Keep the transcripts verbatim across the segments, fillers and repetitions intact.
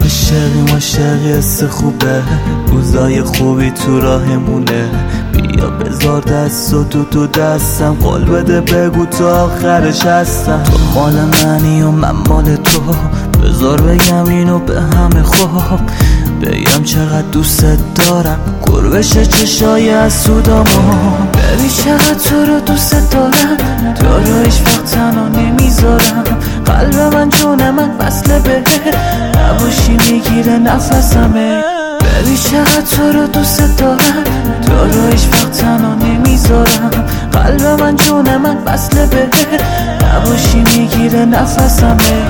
عاشقیم عاشقی حس خوبه، روزای خوبی تو راهمونه. بیا بذار دست و تو تو دستم، قول بده بگو تا آخرش هستم. تو مال منی و من مال تو، بذار بگم اینو به همه خوب. بگم چقدر دوست دارم، گربش چشای حسودامو. ببین چقدر تو رو دوست دارم، تو رو هیچ وقت تنها نمیذارم. قلب من جون من وصله به نباشی میگیره نفسمه. ببین چقدر تو رو دوست دارم، تو رو هیچ وقت تنها نمیذارم. قلب من جون من وصله به نباشی میگیره نفسمه.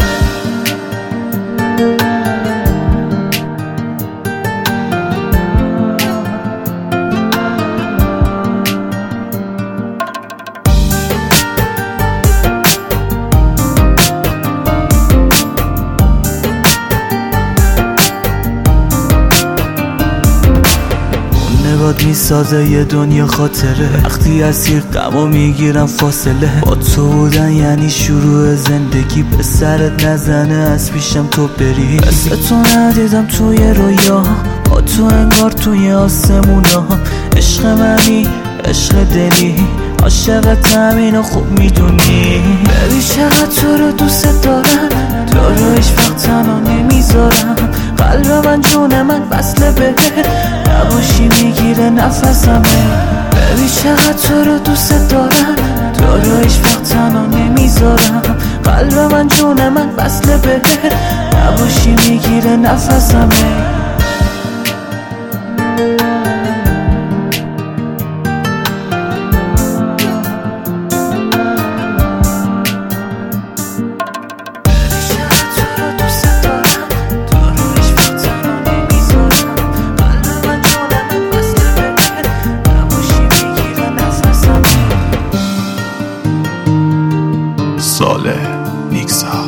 نگات میسازه یه دنیا خاطره، وقتی اسیر غمو میگیرم فاصله. با تو بودن یعنی شروع زندگی، به سرت نزنه از پیشم تو بری. مثل تو ندیدم توی رویا، با تو انگار توی آسمونا. عشق منی عشق دلی، عاشقت همینو خوب میدونی. ببین چقدر تو رو دوست دارم، تو رو هیچ وقت تنها نمیذارم. قلب من جون من وصله به نباشی میگیره نفسمه. ببین چقدر تو رو دوست دارم، تو رو هیچ وقت تنها نمیذارم. قلب من جون من وصله به نباشی میگیره نفسمه. صالح نیکسا